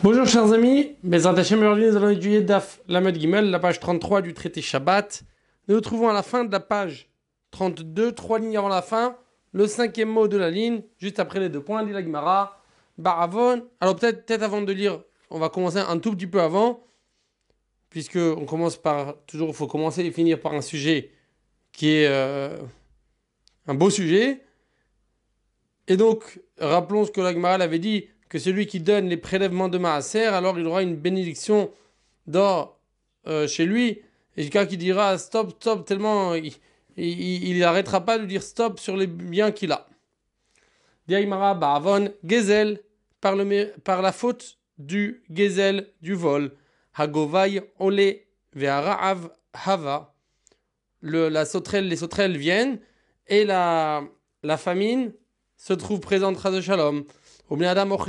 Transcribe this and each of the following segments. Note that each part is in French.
Bonjour chers amis, Bezrat Hashem, aujourd'hui nous allons étudier Daf Lamed Gimel, la page 33 du traité Shabbat. Nous nous trouvons à la fin de la page 32, trois lignes avant la fin, le cinquième mot de la ligne, juste après les deux points, dit la Gemara, Baravon. Alors peut-être avant de lire, on va commencer un tout petit peu avant, puisque on commence par, toujours il faut commencer et finir par un sujet qui est un beau sujet. Et donc, rappelons ce que la Gemara avait dit, que celui qui donne les prélèvements de Maaser, alors il aura une bénédiction d'or chez lui. Et quelqu'un qui dira stop, stop, tellement il n'arrêtera pas de dire stop sur les biens qu'il a. Diaïmara Ba'avon Gezel, par la faute du Gezel, du vol. Hagovai Ole Ve'ara'av Hava. Les sauterelles viennent et la famine se trouve présente Chas de Shalom. Les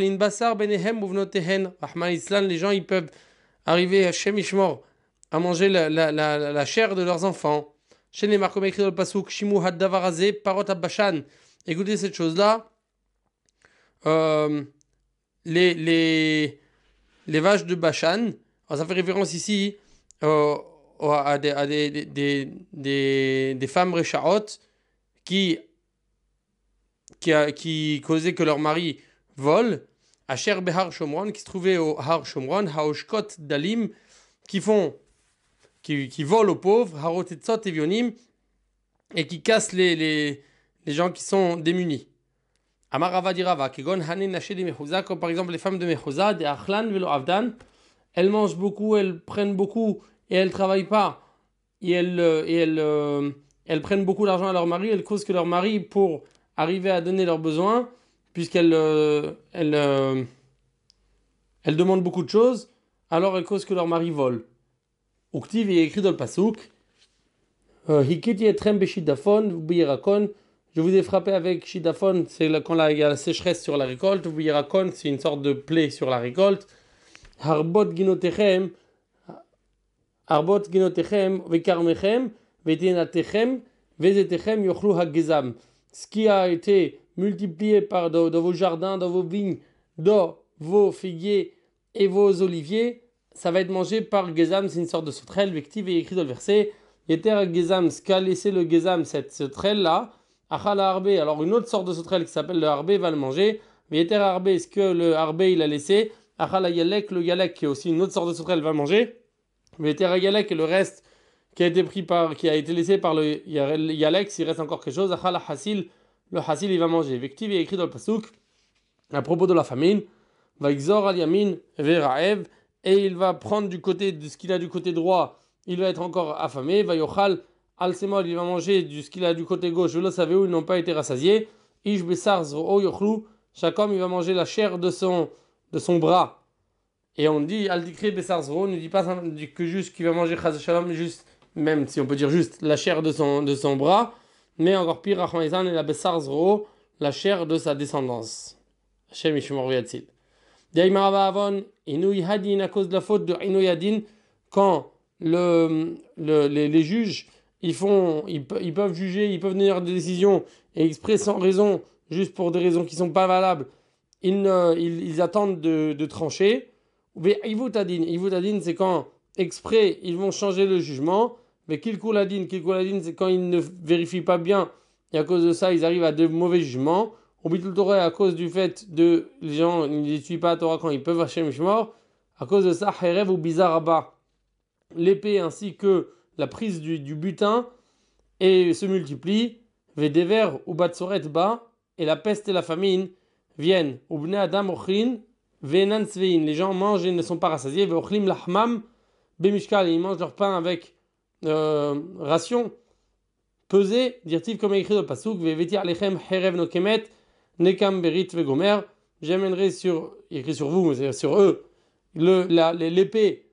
gens ils peuvent arriver à Shem Ishmor à manger la chair de leurs enfants. Chez les marques écrit dans le pasuk Shimu Haddavarazé Parot Abbashan. Écoutez cette chose-là. Les vaches de Bashan. Alors, ça fait référence ici à des femmes Réchaot qui causaient que leur mari vole, Asher Behar Shomron, qui se trouvait au Har Shomron, Haoshkot Dalim, qui volent aux pauvres, Harotetzot Evionim, et qui cassent les gens qui sont démunis. Amarava dirava, Kegon Hanen Naché de Mechouza, comme par exemple les femmes de Mechouza, des Achlan Velo Avdan, elles mangent beaucoup, elles prennent beaucoup, et elles ne travaillent pas, et elles prennent beaucoup d'argent à leur mari, elles causent que leur mari, pour arriver à donner leurs besoins, puisqu'elle demande beaucoup de choses, alors elle cause que leur mari vole. Uktiv est écrit dans le pasuk, Hikiti etrem beshidafon v'birakon. Je vous ai frappé avec shidafon, c'est quand il y a la sécheresse sur la récolte. V'birakon, c'est une sorte de plaie sur la récolte. Harbot ginotechem vekarmechem vetenatechem vezetechem yochlu hagezam. Ce qui a été multiplié dans vos jardins, dans vos vignes, dans vos figuiers et vos oliviers, ça va être mangé par Gezam, c'est une sorte de sauterelle. Vective est écrit dans le verset Yeter Gezam, ce qu'a laissé le Gezam, cette sauterelle-là, Achala Arbe, alors une autre sorte de sauterelle qui s'appelle le Arbe va le manger. Yeter Arbe, ce que le Arbe il a laissé, Achala Yalek, le Yalek qui est aussi une autre sorte de sauterelle va le manger. Yeter Yalek et le reste qui a été laissé par le Yalek, s'il reste encore quelque chose, Achala Hasil, le Hasil il va manger. Vective est écrit dans le pasuk à propos de la famine, va Xor al Yamin Veraev, et il va prendre du côté de ce qu'il a du côté droit, il va être encore affamé, va Yochal al Semol, il va manger de ce qu'il a du côté gauche, je le savais où ils n'ont pas été rassasiés, Ish Besar Zro Yochlu, chaque homme il va manger la chair de son bras. Et on dit al Dikri Besar Zro, ne dit pas que juste qu'il va manger Chaz Shalom, juste, même si on peut dire juste la chair de son bras, mais encore pire, Rachmanizan et la Besar Zro, la chair de sa descendance. Hashem Yishmor V'Yatzil. Daïmarava Avon, Inouï Hadin, à cause de la faute de Inouï Hadin, quand les juges, ils peuvent juger, ils peuvent donner des décisions, et exprès sans raison, juste pour des raisons qui ne sont pas valables, ils attendent de trancher. Ivut Hadin, c'est quand exprès, ils vont changer le jugement. Mais Kilkul Hadin, c'est quand ils ne vérifient pas bien, et à cause de ça, ils arrivent à de mauvais jugements. Au Bitul Torah, à cause du fait de les gens ne suivent pas la Torah quand ils peuvent Hashem Mishmor, à cause de ça, Herev ou Bizaraba, l'épée ainsi que la prise du butin et se multiplient, Vedever ou Batsoret Ba, et la peste et la famine viennent. Ubne Adam Ochrin, Venan Svein, les gens mangent et ne sont pas rassasiés, Veochlim Lahmam, Bemishkal, ils mangent leur pain avec ration pesée, dire-t-il comme écrit dans le Pasuk, Veveti Alechem Herev Nokemet, Nekam Berit Vegomer, j'amènerai écrit sur vous, mais c'est sur eux, l'épée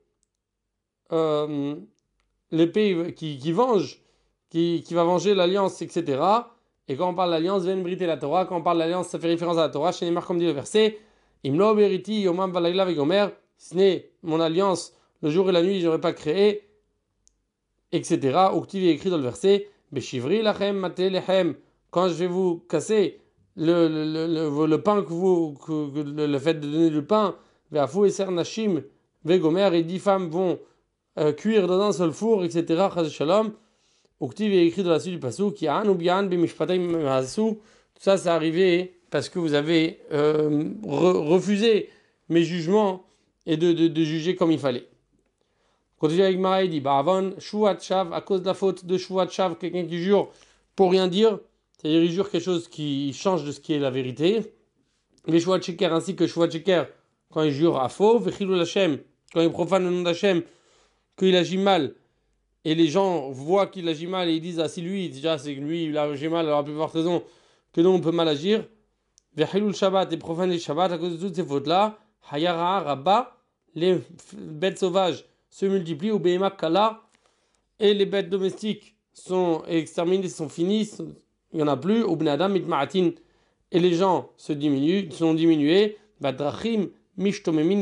qui venge, qui va venger l'alliance, etc. Et quand on parle d'alliance, Ven Brit et la Torah, quand on parle d'alliance, ça fait référence à la Torah, chez Neymar, comme dit le verset, Imlo Beriti Yomam Valagla Vegomer, ce n'est mon alliance, le jour et la nuit, je n'aurais pas créé, etc. Uktiv est écrit dans le verset, Beshivri Lachem Mate Lechem, quand je vais vous casser le pain le fait de donner du pain, Ve'afu eser nashim vegomer, et 10 femmes vont cuire dans un seul four, etc. Chaz shalom. Uktiv est écrit dans la suite du pasuk, qui an ou bien b'mishpatim ma'asu. Tout ça, c'est arrivé parce que vous avez refusé mes jugements et de juger comme il fallait. Continue avec Mara, il dit, Avon, Shuat Shav, à cause de la faute de Shuat Shav, quelqu'un qui jure pour rien dire, c'est-à-dire il jure quelque chose qui change de ce qui est la vérité. Les Shuat Sheker ainsi que Shuat Sheker, quand il jure à faux, Vechilul Hashem, quand il profane le nom d'Hashem, qu'il agit mal, et les gens voient qu'il agit mal et ils disent, ah si lui, déjà c'est que lui il agit mal, alors la plus forte raison que nous on peut mal agir. Vechilul Shabbat et profane les Shabbat, à cause de toutes ces fautes-là, Hayara Rabba, les bêtes sauvages se multiplient au Behema Kala et les bêtes domestiques sont exterminées, sont finies, il n'y en a plus, au Bnadam Mitma'atin et les gens sont diminués, Badrachim Mishtomemin,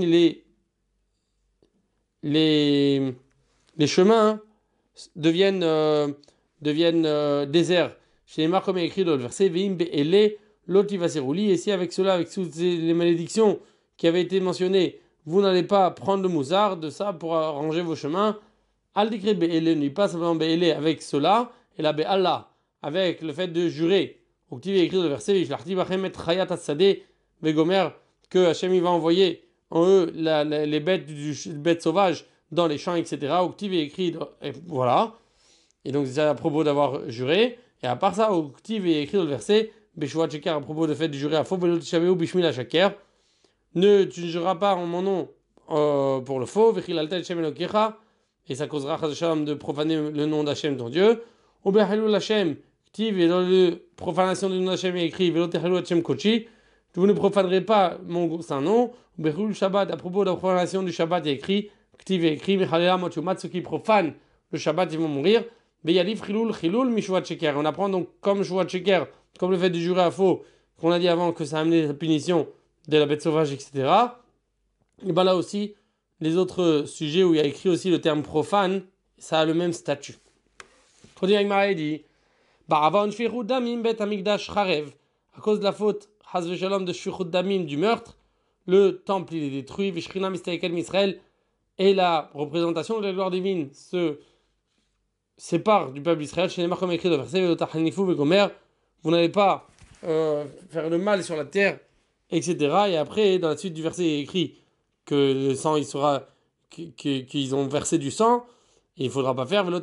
les chemins deviennent déserts. Chez les marques, comme il est écrit dans le verset, Veim Be'ele Lotivaserouli, et si avec cela, avec toutes les malédictions qui avaient été mentionnées, vous n'allez pas prendre le mousard de ça pour arranger vos chemins. Al décret Be'ele, n'est pas simplement Be'ele avec cela, et la Be'Allah, avec le fait de jurer. Au petit écrit dans le verset, Vishlarti Bachem et Chayat Asade, Vegomer, que Hachem il va envoyer en eux les bêtes sauvages dans les champs, etc. Au petit écrit, et voilà. Et donc c'est à propos d'avoir juré. Et à part ça, au petit est écrit dans le verset, Beshuat Sheker, à propos du fait de jurer à faux, Belot Shaveu Bishmila Shaker. Tu ne jureras pas en mon nom pour le faux, et ça causera de profaner le nom d'Hachem ton Dieu. Ou Behalul Hachem, Ktiv, et dans la profanation du nom d'Hachem est écrit, Velotehalul Hachem Kochi, vous ne profanerez pas mon saint nom. Ou Behul Shabbat, à propos de la profanation du Shabbat est écrit, Ktiv est écrit, Mechalera Mochumatsu qui profane le Shabbat, ils vont mourir. Beyalif Chilul Mishuat Sheker. On apprend donc comme Shuat Sheker, comme le fait de jurer à faux, qu'on a dit avant que ça a amené la punition de la bête sauvage, etc. Et bien là aussi, les autres sujets où il y a écrit aussi le terme profane, ça a le même statut. Continue avec Marie dit, Baravon Shfichut Damim Bet Amigdash Charev, à cause de la faute, Haz Veshalom de Shfichut Damim, du meurtre, le temple il est détruit, Vishrina Mistaikel Misraël, et la représentation de la gloire divine se sépare du peuple d'Israël. Chez les marques comme écrit dans le verset, vous n'allez pas faire le mal sur la terre, etc. Et après, dans la suite du verset, il est écrit que le sang, il sera, qu'ils ont versé du sang, et il ne faudra pas faire, et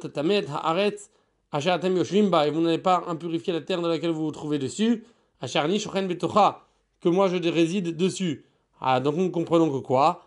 vous n'allez pas impurifier la terre dans laquelle vous vous trouvez dessus, que moi je réside dessus. Ah, donc nous comprenons que quoi?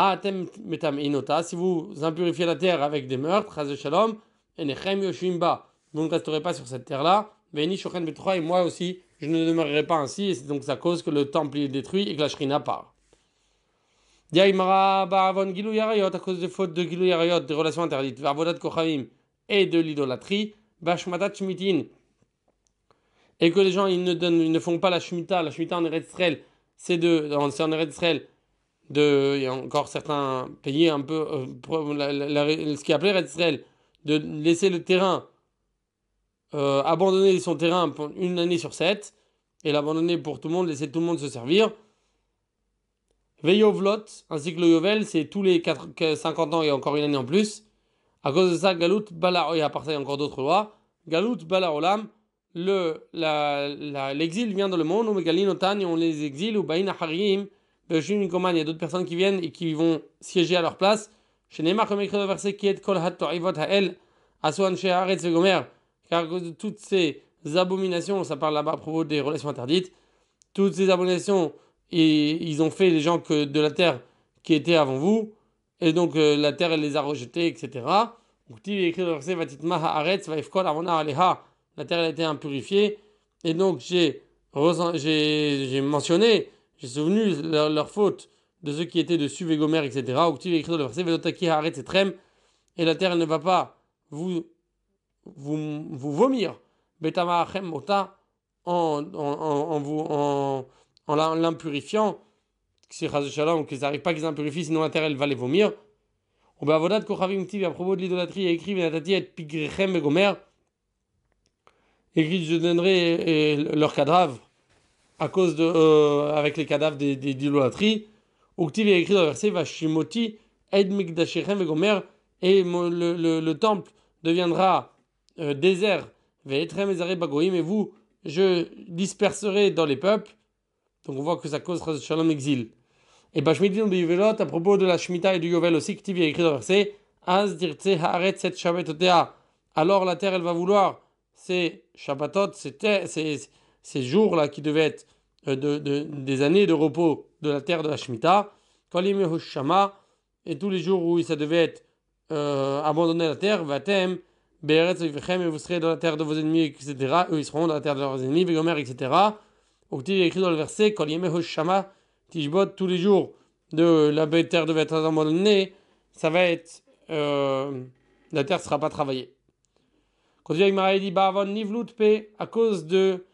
Si vous impurifiez la terre avec des meurtres, vous ne resterez pas sur cette terre-là, et moi aussi, je ne demeurerai pas ainsi, et c'est donc ça cause que le temple est détruit et que la Shrina part. Diaïmara Ba'avon Gilou Yarayot, à cause des fautes de Gilou Yarayot, des relations interdites, Varvodat Kochavim, et de l'idolâtrie, Bashmatat Shmitin, et que les gens ils ne font pas la Shemitah en Eretz Israël, c'est en Eretz Israël, il y a encore certains pays un peu, ce qui est appelé Eretz Israël, de laisser le terrain, abandonner son terrain pour une année sur 7, et l'abandonner pour tout le monde, laisser tout le monde se servir. Veyovlot, ainsi que le Yovel, c'est tous les 50 ans et encore une année en plus. À cause de ça, Galut Bala, et à part ça, il y a encore d'autres lois. Galut Bala Olam, l'exil vient dans le monde, et on les exile, ou Bain Harim, il y a d'autres personnes qui viennent et qui vont siéger à leur place. Chez Neymar, comme écrit dans le verset, qui est Kol Hatorivot Hael, Aswan Sheharetz Gomer, car à cause de toutes ces abominations, ça parle là-bas à propos des relations interdites, toutes ces abominations, et ils ont fait les gens de la terre qui étaient avant vous, et donc la terre elle les a rejetés, etc. Donc il est écrit dans le verset, Vatitma Haaretz Vaifkol Avona Aleha, la terre elle a été impurifiée, et donc j'ai mentionné, j'ai souvenu leur faute de ceux qui étaient dessus, Vegomer, etc. Donc il est écrit dans le verset, Velotaki Haaretz Etrem, et la terre elle ne va pas vous vomir, Betama Achem Mota, en l'impurifiant, si Shalom, que ça n'arrive pas qu'ils impurifient, sinon la terre elle va les vomir. Ou bien Avodat Kochavim Tiv, à propos de l'idolâtrie, il a écrit Venatati et Pigrechem et Gomer, écrit je donnerai leurs cadavres à cause de avec les cadavres d'idolâtrie. Uktiv est écrit dans le verset Vashimoti Ed Mikdashechem Vegomer, et le temple deviendra désert, Ve'etrem Ezare Bagoim, et vous, je disperserai dans les peuples. Donc on voit que ça cause Shalom exil. Et Bashmidim de Yovelot, à propos de la Shemitah et du Yovel aussi, Ktiv est écrit dans le verset Az dirtse haaret set shabbatotea. Alors la terre, elle va vouloir ces Shabbatot, ces jours-là qui devaient être des années de repos de la terre de la Shemitah, Shama, et tous les jours où ça devait être abandonné la terre, Vatem, Be'eretz Oivechem, et vous serez dans la terre de vos ennemis, etc. Eux, ils seront dans la terre de leurs ennemis, Vegomer, etc. Donc il est écrit dans le verset, Shama, Tishbot, tous les jours de la terre devait être abandonnée, ça va être la terre ne sera pas travaillée. Quand il dit Ba'avon Nivlut Pe, à cause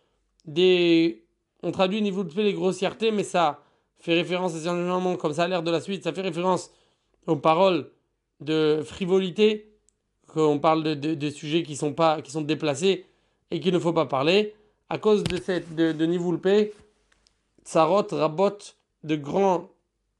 des. On traduit Nivlut Pe les grossièretés, mais ça fait référence essentiellement, comme ça a l'air de la suite, ça fait référence aux paroles de frivolité, qu'on parle de sujets qui sont déplacés et qu'il ne faut pas parler. À cause de Nivlut Pe, Tsarot rabot de grandes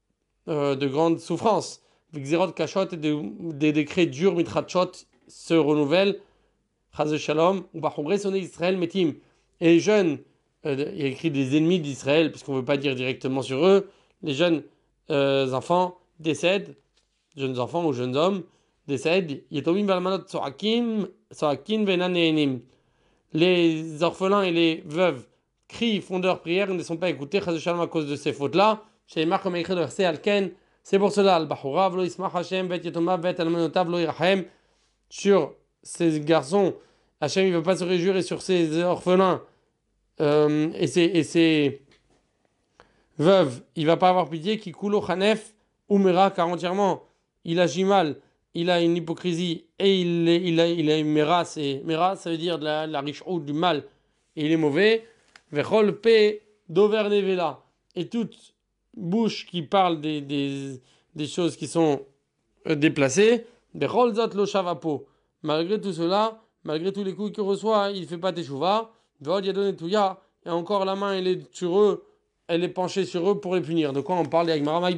souffrances. Xerot Kachot et des décrets durs, Mitrachot, se renouvellent. Chaz Shalom, ou Bahomre sonné Israël Metim. Et les jeunes, il y a écrit des ennemis d'Israël, puisqu'on ne veut pas dire directement sur eux, les jeunes enfants décèdent, jeunes enfants ou jeunes hommes décèdent. Yetomim Balmanot Soakin Venanenim. Les orphelins et les veuves crient, font leur prière, ne sont pas écoutés, Chaz Shalom, à cause de ces fautes-là. Chez Marc, comme écrit le verset Alken, c'est pour cela, Al-Bahurav, Lo Ismach Hashem, Bet Yetomav, Bet Almanotav, Lo Irachem, sur ces garçons, Hachem il ne va pas se réjouir, et sur ces orphelins et ces veuves, il ne va pas avoir pitié, qui kulo chanef umera, car entièrement il agit mal, il a une hypocrisie et il a une méras, et méras ça veut dire de la riche ou du mal, et il est mauvais. Vechol pe dovernevela, et toute bouche qui parle des choses qui sont déplacées. Vechol zot lo shavapo. Malgré tout cela, malgré tous les coups qu'il reçoit, il ne fait pas teshuva. Et encore la main, elle est sur eux, elle est penchée sur eux pour les punir. De quoi on parle?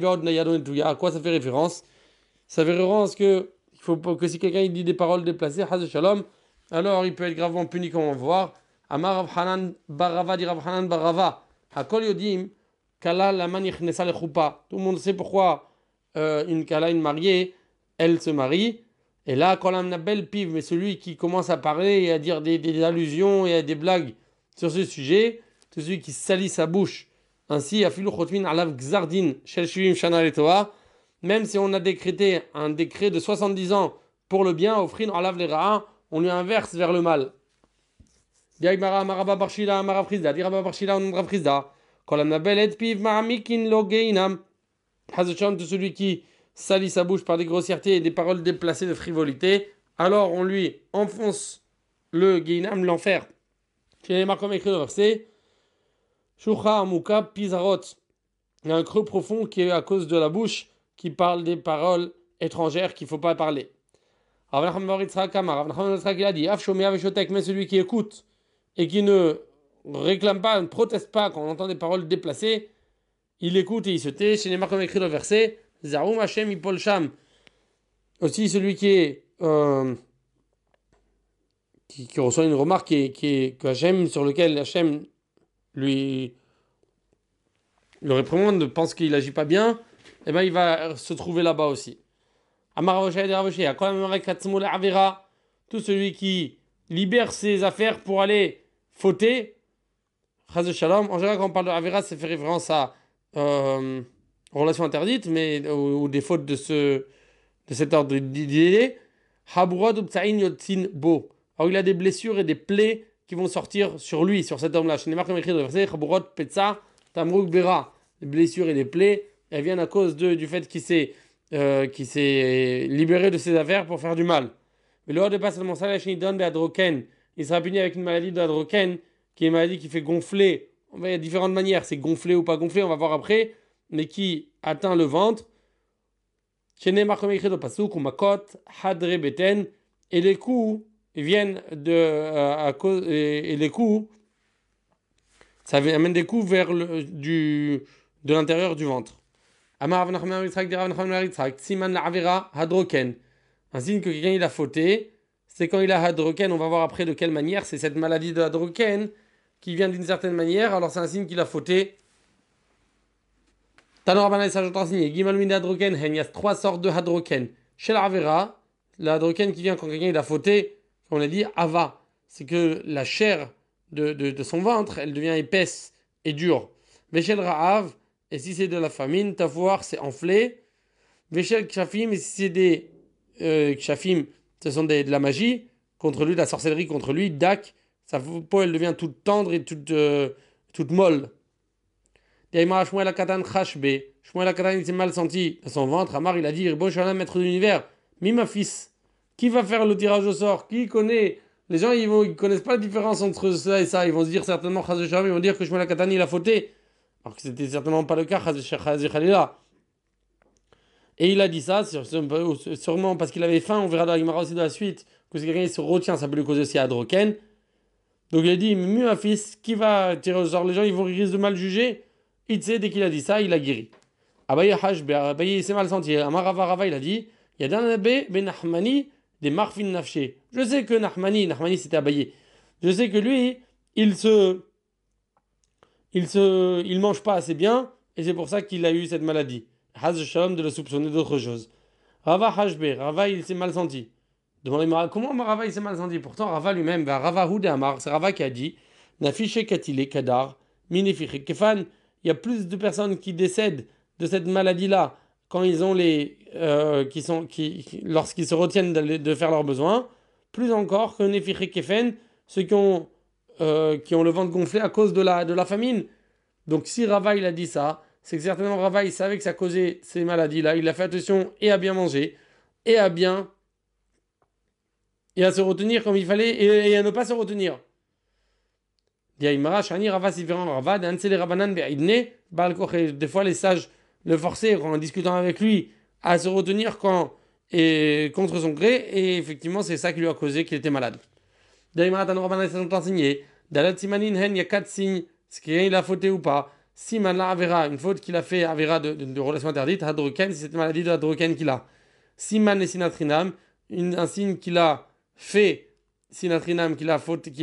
À quoi ça fait référence? Ça fait référence que il faut que si quelqu'un il dit des paroles déplacées, Haz Shalom, alors il peut être gravement puni, comme on va voir. Amar Rav Hanan Barava dit Rav Hanan Barava. Hakol yodim kala la manich nesa le choupa. Tout le monde sait pourquoi une kala, une mariée, elle se marie. Et là, quand on a belle pive, mais celui qui commence à parler et à dire des allusions et à des blagues sur ce sujet, celui qui salit sa bouche, ainsi, afilu chotmin alav gzardin shel shivim shana letoa, même si on a décrété un décret de 70 ans pour le bien, offrin alav lera'a, on lui inverse vers le mal. Diagmara maraba barshila marafrizda, diraba barshila on marafrizda, quand on a belle pive ma'amikin lo geinam, hazacham de celui qui salit sa bouche par des grossièretés et des paroles déplacées de frivolité, alors on lui enfonce le guinam, l'enfer. Chez les marques écrit dans le verset, Shucha amuka pizarot. Il y a un creux profond qui est à cause de la bouche qui parle des paroles étrangères qu'il ne faut pas parler. Rav Nachman bar Yitzchak il a dit, Af shomea veshotek, mais celui qui écoute et qui ne réclame pas, ne proteste pas quand on entend des paroles déplacées, il écoute et il se tait. Chez les marques écrit dans le verset, Zarum Hashem Ipol Sham. Aussi celui qui est qui reçoit une remarque que Hashem, sur lequel Hashem lui le réprimande, pense qu'il agit pas bien, et ben il va se trouver là-bas aussi. Tout celui qui libère ses affaires pour aller fauter, Chaz Shalom. En général, quand on parle de Avera, ça fait référence à relations interdites, mais ou des fautes de cet ordre d'idée. Haburot uptsain yotzin bo. Alors il a des blessures et des plaies qui vont sortir sur lui, sur cet homme-là. Je n'ai pas comme écrit dans le verset, Haburot petza tamruk bera. Les blessures et les plaies, elles viennent à cause du fait qu'il s'est libéré de ses affaires pour faire du mal. Mais le haut de passe de mon salaire, il sera puni avec une maladie d'adroken, qui est une maladie qui fait gonfler. Il y a différentes manières, c'est gonfler ou pas gonfler, on va voir après, mais qui atteint le ventre. Et les coups viennent et les coups, ça amène des coups vers de l'intérieur du ventre. Amar Rav Nachman bar Yitzhak, dit Rav Nachman bar Yitzhak, Siman la'avera hadroken. Un signe que quelqu'un il a fauté, c'est quand il a hadroken, on va voir après de quelle manière, c'est cette maladie de hadroken qui vient d'une certaine manière, alors c'est un signe qu'il a fauté. Tanor Rabbanan ça j'entends enseigner, Gimal min hadroken, il y a 3 sortes de hadroken. Chez l'avera, la hadroken qui vient quand quelqu'un il a fauté, on a dit ava, c'est que la chair de son ventre, elle devient épaisse et dure. Veshel ra'av, et si c'est de la famine, tavoir c'est enflé. Veshel kshafim, et si c'est des kshafim, ce sont de la magie contre lui, de la sorcellerie contre lui. Dak, sa peau elle devient toute tendre et toute molle. Yaimar Shmuel Akatan Chashbe, Shmuel Akatan il s'est mal senti dans son ventre. Amar il a dit, bon Shalom, maître de l'univers, mi ma fils, qui va faire le tirage au sort? Qui connaît? Les gens ils connaissent pas la différence entre ça et ça. Ils vont se dire certainement, ils vont dire que Shmuel Akatan il a fauté. Alors que c'était certainement pas le cas, Khalila. Et il a dit ça, sûrement parce qu'il avait faim, on verra dans l'Imara aussi de la suite, que si quelqu'un se retient, ça peut lui causer aussi Hadroken. Donc il a dit, mieux un fils, qui va tirer au sort? Les gens, ils risquent de mal juger. Il sait, dès qu'il a dit ça, il a guéri. Abaye Hashbe, Abaye il s'est mal senti. Amarava Rava, il a dit, il y a d'un abbé, Ben Nahmani, des marfin nafché. Je sais que Nahmani c'était Abaye. Je sais que lui, il mange pas assez bien, et c'est pour ça qu'il a eu cette maladie. Haz Shalom de le soupçonner d'autre chose. Rava Hashbe, Rava il s'est mal senti. Demandez-moi comment Rava il s'est mal senti. Pourtant Rava lui-même, Rava Houd Amar, c'est Rava qui a dit, Nafiché Katile Kadar, Minifiché Kefan, il y a plus de personnes qui décèdent de cette maladie-là quand ils ont lorsqu'ils se retiennent de faire leurs besoins, plus encore que Nefiché Kefen, ceux qui ont le ventre gonflé à cause de la famine. Donc si Rava il a dit ça, c'est que certainement Rava il savait que ça causait ces maladies-là. Il a fait attention et à bien manger, et à se retenir comme il fallait, et à ne pas se retenir. Des fois les sages le forçaient en discutant avec lui à se retenir contre son gré, et effectivement c'est ça qui lui a causé qu'il était malade. Il y a 4 signes, ce qu'il a fauté ou pas. Siman la avera, une faute qu'il a fait, avera de relation interdite, hadroken, c'est cette maladie de hadroken qu'il a. Siman et sinatrinam, un signe qu'il a fait, sinatrinam, qu'il a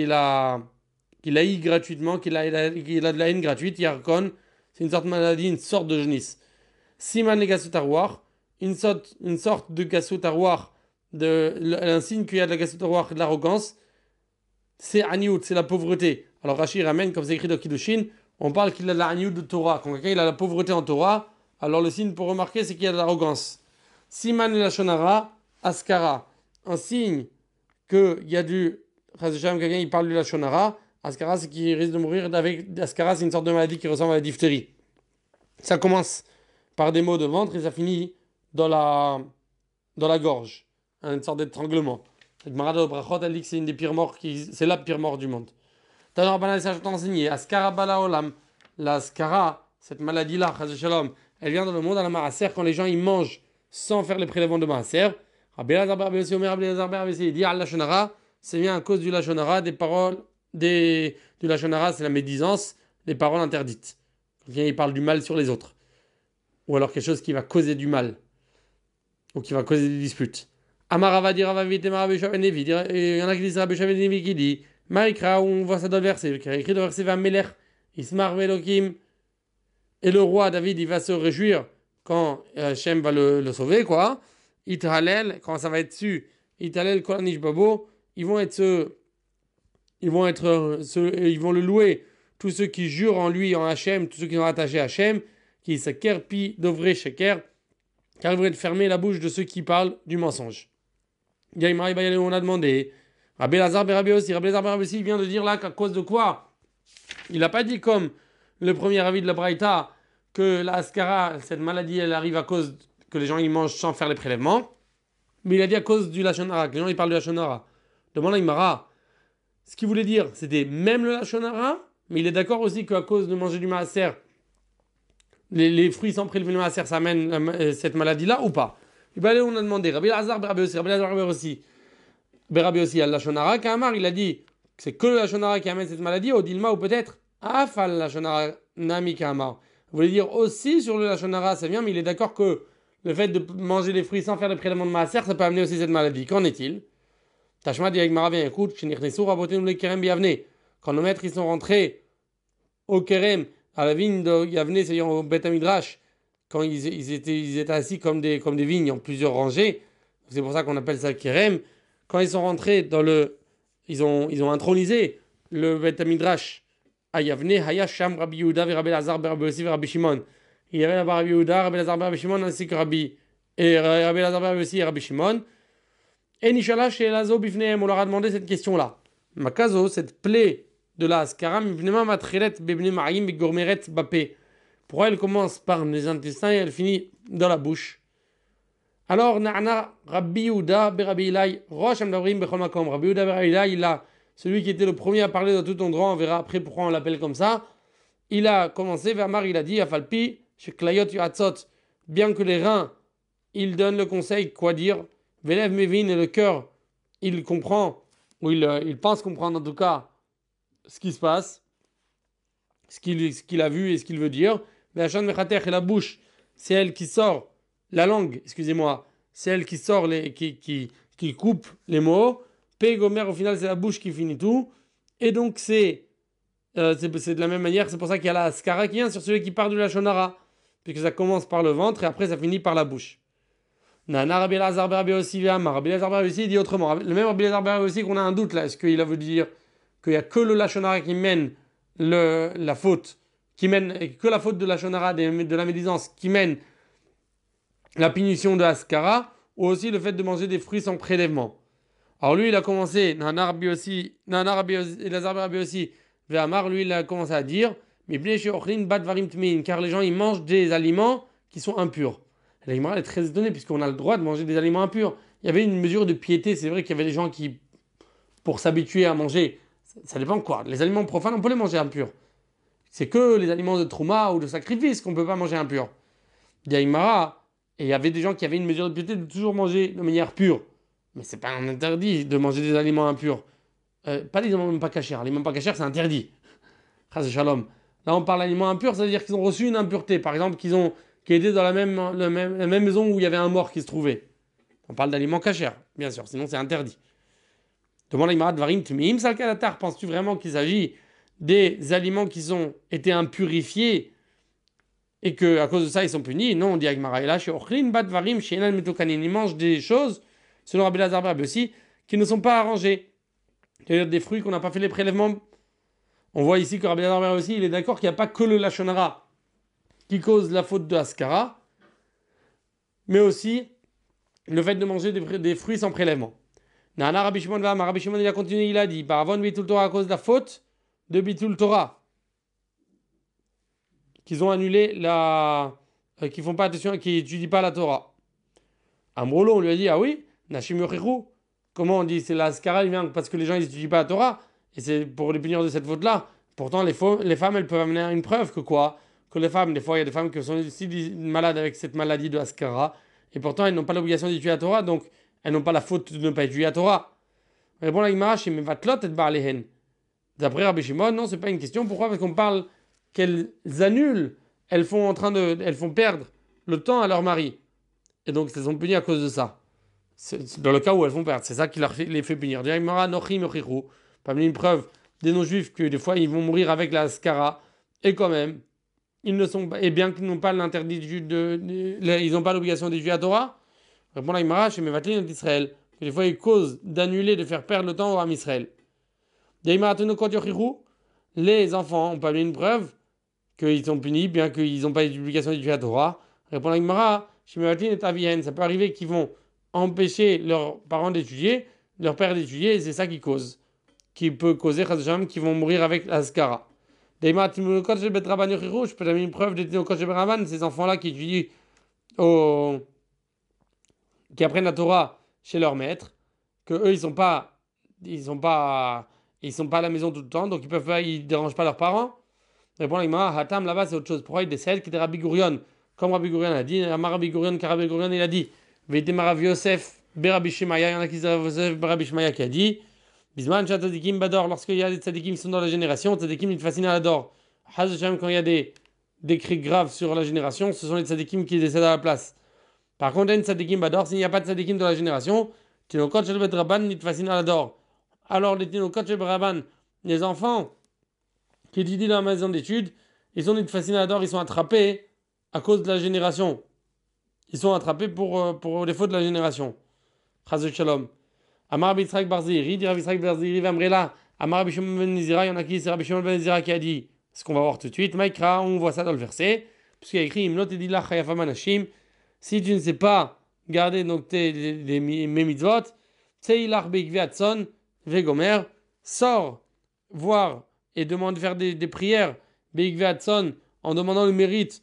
eu gratuitement, qu'il a de la haine gratuite, yarkon, c'est une sorte de maladie, une sorte de jaunisse. Siman et gasotarouar, une sorte de gasotarouar, un signe qu'il y a de la gasotarouar, de l'arrogance, c'est aniout, c'est la pauvreté. Alors Rachid ramène, comme c'est écrit dans Kiddushin, on parle qu'il a de la aniout de Torah. Quand quelqu'un il a la pauvreté en Torah, alors le signe pour remarquer, c'est qu'il y a de l'arrogance. Siman et la shonara, askara, un signe qu'il y a quelqu'un il parle de la shonara, askara c'est qu'il risque de mourir avec askara, c'est une sorte de maladie qui ressemble à la diphtérie. Ça commence par des maux de ventre et ça finit dans la gorge, une sorte d'étranglement. Cette Marada Obrachot, elle dit que c'est une des pires morts, c'est la pire mort du monde. Tanor Rabbanan, ça je t'ai enseigné, Askara Bala Olam, la Askara, cette maladie-là, Chaz Shalom, elle vient dans le monde à la Maaser quand les gens ils mangent sans faire les prélèvements de Maaser. Rabbi Elazar bar Rabbi Yossi, Omer Rabbi Elazar bar Rabbi Yossi, il dit Al-Lashonara, c'est bien à cause du Lashonara, des paroles, du Lashonara, c'est la médisance, des paroles interdites. Quand il parle du mal sur les autres. Ou alors quelque chose qui va causer du mal. Ou qui va causer des disputes. Amarava dit Rava Vite Rabbi Shavenevi. Il y en a qui disent Rabbi Shavenevi qui dit Maïkra, on voit ça dans le verset. Il y a écrit dans le verset Vamelech, Ismar Velokim. Et le roi David, il va se réjouir quand Hachem va le sauver, quoi. Ithalel, quand ça va être su, Ithalel Kolanish Babo, ils vont le louer. Tous ceux qui jurent en lui, en Hachem, tous ceux qui sont attachés à Hachem, qui se kerpi d'ovre sheker, car ils vont fermer la bouche de ceux qui parlent du mensonge. On a demandé, Rabbi Elazar bar Rabbi Yossi, il vient de dire là qu'à cause de quoi? Il n'a pas dit comme le premier avis de la Braïta que la Askara, cette maladie, elle arrive à cause que les gens ils mangent sans faire les prélèvements, mais il a dit à cause du Lachonara, que les gens ils parlent du Lachonara. Demande à Imara, ce qu'il voulait dire, c'était même le Lachonara, mais il est d'accord aussi qu'à cause de manger du maaser, les fruits sans prélever le maaser, ça amène cette maladie-là ou pas? Et bien là, on a demandé, Rabbi Elazar bar Rabbi Yossi, Rabbi Yossi al-Lachonara, Kamar, il a dit que c'est que le Lachonara qui amène cette maladie, au Dilma, ou peut-être Afal Lachonara Nami Kamar. Vous voulez dire aussi sur le Lachon Hara, c'est bien, mais il est d'accord que le fait de manger les fruits sans faire le prélèvement de maaser, ça peut amener aussi cette maladie. Qu'en est-il? Tashma dit avec Maravien, écoute, quand nos maîtres ils sont rentrés au Kerem, à la vigne de Yavne, c'est-à-dire au Beth Midrash, quand ils étaient assis comme des vignes en plusieurs rangées, c'est pour ça qu'on appelle ça Kerem. Quand ils sont rentrés ils ont intronisé le Beth Midrash à Yavne, Hayasham, Rabbi Yehuda, Rabbi Lazar, Rabbi Yossi, Rabbi Shimon. Il y avait là-bas Rabbi Yehuda, Rabbi Lazar, Rabbi Shimon, ainsi que Rabbi Lazar, Rabbi Yossi et Rabbi Shimon. Et Nishala chez Lazo Bifneem, on leur a demandé cette question-là. Makazo, cette plaie de la Askara, pourquoi elle commence par les intestins et elle finit dans la bouche? Alors, Na'ana Rabbi Yehuda Rabbi Ilai, Rosh Amdavrim Bechol Makom. Rabbi Yehuda Rabbi Ilai, celui qui était le premier à parler dans tout endroit, on verra après pourquoi on l'appelle comme ça. Il a commencé, Vermar, il a dit, Afalpi, chez Klayot Yatzot, bien que les reins, il donne le conseil, quoi dire, Velev Mevin et le cœur, il comprend, ou il pense comprendre en tout cas ce qui se passe, ce qu'il a vu et ce qu'il veut dire. Mais Hachan Mechater et la bouche, c'est elle qui sort, la langue, excusez-moi, c'est elle qui sort, qui coupe les mots. Gomer, au final, c'est la bouche qui finit tout. Et donc, c'est de la même manière, c'est pour ça qu'il y a la Askara qui vient sur celui qui part de la Shonara, puisque ça commence par le ventre et après ça finit par la bouche. Nana Rabbi Lazar Rabbi aussi, Rabbi Lazar aussi dit autrement. Le même Rabbi Lazar aussi qu'on a un doute là, est-ce qu'il a voulu dire qu'il n'y a que le Lachonara qui mène la faute, que la faute de Lachonara, de la médisance, qui mène la punition de Askara, ou aussi le fait de manger des fruits sans prélèvement. Alors lui, il a commencé, Nana Rabbi aussi, Lazar Rabbi aussi, Ve'amar, lui, il a commencé à dire, car les gens, ils mangent des aliments qui sont impurs. La Gemara est très étonnée, puisqu'on a le droit de manger des aliments impurs. Il y avait une mesure de piété, c'est vrai qu'il y avait des gens qui, pour s'habituer à manger, ça dépend quoi. Les aliments profanes, on peut les manger impurs. C'est que les aliments de trouma ou de sacrifice qu'on ne peut pas manger impurs. Il y a Gemara, et il y avait des gens qui avaient une mesure de piété de toujours manger de manière pure. Mais c'est pas un interdit de manger des aliments impurs. Pas les aliments pas cachers. Les aliments pas cachers, c'est interdit. Chaz shalom. Là, on parle d'aliments impurs, ça veut dire qu'ils ont reçu une impureté. Par exemple, qu'ils étaient dans la même maison où il y avait un mort qui se trouvait. On parle d'aliments cachers, bien sûr. Sinon, c'est interdit. Demande à Imad Varim Tmim Salkalatar. Penses-tu vraiment qu'il s'agit des aliments qui ont été impurifiés et qu'à cause de ça, ils sont punis? Non, on dit à Gemara. Et là, chez Ochlin, Bat Varim, chez Enal Metokanin, ils mangent des choses, selon Rabbi Lazar Barbe aussi, qui ne sont pas arrangées. C'est-à-dire des fruits qu'on n'a pas fait les prélèvements. On voit ici que Rabbi Lazar Barbe aussi, il est d'accord qu'il n'y a pas que le Lachonara qui cause la faute de Askara, mais aussi le fait de manger des fruits sans prélèvement. Nana Rabbi Shimon Rabbi Shimon il a continué, il a dit Baravon Bitul Torah à cause de la faute de Bitul Torah, qu'ils ont annulé qui font pas attention, qui n'étudient pas la Torah. Amrolo, on lui a dit ah oui, Nashim Yochichu. Comment on dit c'est la Askara, il vient parce que les gens ils n'étudient pas la Torah et c'est pour les punir de cette faute-là. Pourtant les femmes elles peuvent amener une preuve que quoi? Que les femmes, des fois il y a des femmes qui sont aussi malades avec cette maladie de Askara et pourtant elles n'ont pas l'obligation d'étudier la Torah, donc elles n'ont pas la faute de ne pas étudier la Torah. Répond la Gemara chez Mevatlot et Baalehen. D'après Rabbi Shimon, non, c'est pas une question. Pourquoi? Parce qu'on parle qu'elles annulent, elles font perdre le temps à leur mari. Et donc elles sont punies à cause de ça. C'est dans le cas où elles font perdre, c'est ça qui les fait punir. Pas une preuve des non-juifs que des fois ils vont mourir avec la Askara et quand même ils ne sont pas, et bien qu'ils n'ont pas l'interdit ils n'ont pas l'obligation d'étudier la Torah. Répond la Gemara chez Mevatlin d'Israël. Des fois, ils causent d'annuler, de faire perdre le temps au Ham Israël. Les enfants n'ont pas mis une preuve qu'ils sont punis, bien qu'ils n'ont pas l'obligation d'étudier la Torah. Répond la Gemara, chez Mevatlin et Avihen, ça peut arriver qu'ils vont empêcher leurs parents d'étudier, leur père d'étudier, et c'est ça qui cause. Qui peut causer, qu'ils vont mourir avec l'Askara. Je peux donner une preuve de ces enfants-là qui étudient qui apprennent la Torah chez leur maître, que eux ils sont pas à la maison tout le temps, donc ils dérangent pas leurs parents. Répond la Gemara, Hatam là-bas c'est autre chose. Pourquoi il décède qui était Rabbi Gourion, comme Rabbi Gourion a dit, Rabbi Gourion, car Rabbi Gourion il a dit, Veite Marav Yosef, Berabi Shemaya, il y en a qui disent Yosef, Berabi Shemaya qui a dit, Bisman Tzadikim Bador, lorsqu'il y a des tzadikim qui sont dans la génération, tzadikim ils fascinent à l'ador. Hazeshem quand il y a des d'écrits graves sur la génération, ce sont les tzadikim qui décèdent à la place. Par contre, un tzadikim bador, s'il n'y a pas de tzadikim dans la génération, tinokot shel bet rabban nitfasin al ador. Alors les tinokot shel bet rabban, les enfants qui étudient dans la maison d'études, ils sont nitfasin al ador, ils sont attrapés à cause de la génération. Ils sont attrapés pour les fautes de la génération. Chaz shalom. Amar Rabbi Yitzhak bar Ziri, dit Rabbi Yitzhak bar Ziri, Vamrela, Amar Rabbi Shimon ben Nizira, il y en a qui, c'est Rabbi Shimon ben Nizira qui a dit, ce qu'on va voir tout de suite, Maïkra, on voit ça dans le verset, puisqu'il y a écrit, Imnot edila chayafam anashim, si tu ne sais pas garder donc mes mitzvot, Tseilach beikve atson, vegomer, sors voir et demande de faire des prières, beikve atson, en demandant le mérite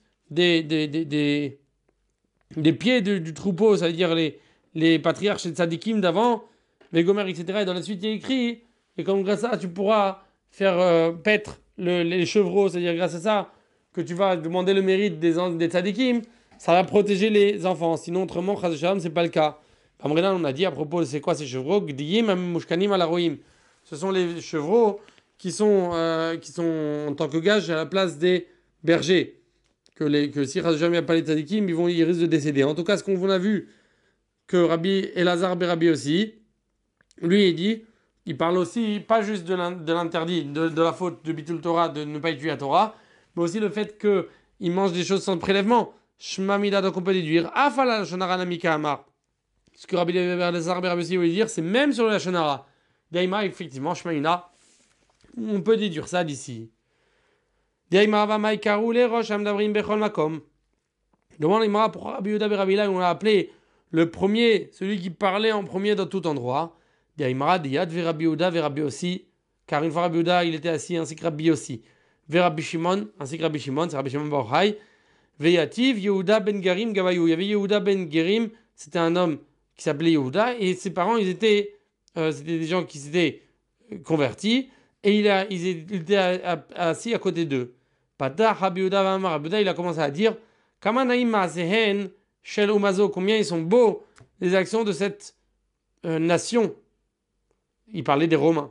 des pieds du troupeau, c'est-à-dire les patriarches et tzadikim d'avant, vegomer, etc. Et dans la suite, il y a écrit, et comme grâce à ça, tu pourras faire paître les chevreaux, c'est-à-dire grâce à ça, que tu vas demander le mérite des tzadikim, ça va protéger les enfants. Sinon, autrement, chas v'shalom, c'est pas le cas. On a dit à propos de c'est quoi ces chevreaux, gdiyim mushkanim alaroim. Ce sont les chevreaux qui sont en tant que gage à la place des bergers. Que si chas v'shalom il n'y a pas les tzadikim, ils risquent de décéder. En tout cas, ce qu'on a vu, que Rabbi Elazar Berabi aussi, lui, il parle aussi, pas juste de l'interdit, de la faute de Bitul Torah, de ne pas étudier la Torah, mais aussi le fait qu'il mange des choses sans prélèvement. Shmamida, donc on peut déduire. Afala Shonara Namika Amar. Ce que Rabbi Elazar Berabi aussi voulait dire, c'est même sur la Shonara. Daima, effectivement, Shmamida, on peut déduire ça d'ici. Daima va Maïkarou, les roches, Amdavrim Bechol Makom. Demande l'Imara pour Rabbi Yehuda Berabi, on l'a appelé le premier, celui qui parlait en premier dans tout endroit. Daimara, Diyad, Rabbi Yehuda, Rabbi aussi. Car une fois Rabbi Yehuda, il était assis, ainsi que Rabbi aussi. Rabbi Shimon, ainsi que Rabbi Shimon, c'est Rabbi Shimon Bar Yochai. Veyativ, Yehuda ben Gerim Gavayou. Il y avait Yehuda ben Gerim, c'était un homme qui s'appelait Yehuda, et ses parents, c'était des gens qui s'étaient convertis, et ils étaient assis à côté d'eux. Patah, Rabbi Yehuda, Rabbi Yehuda, il a commencé à dire, Kamanaim Maasehen, Shel Umazo, combien ils sont beaux les actions de cette nation. Il parlait des Romains,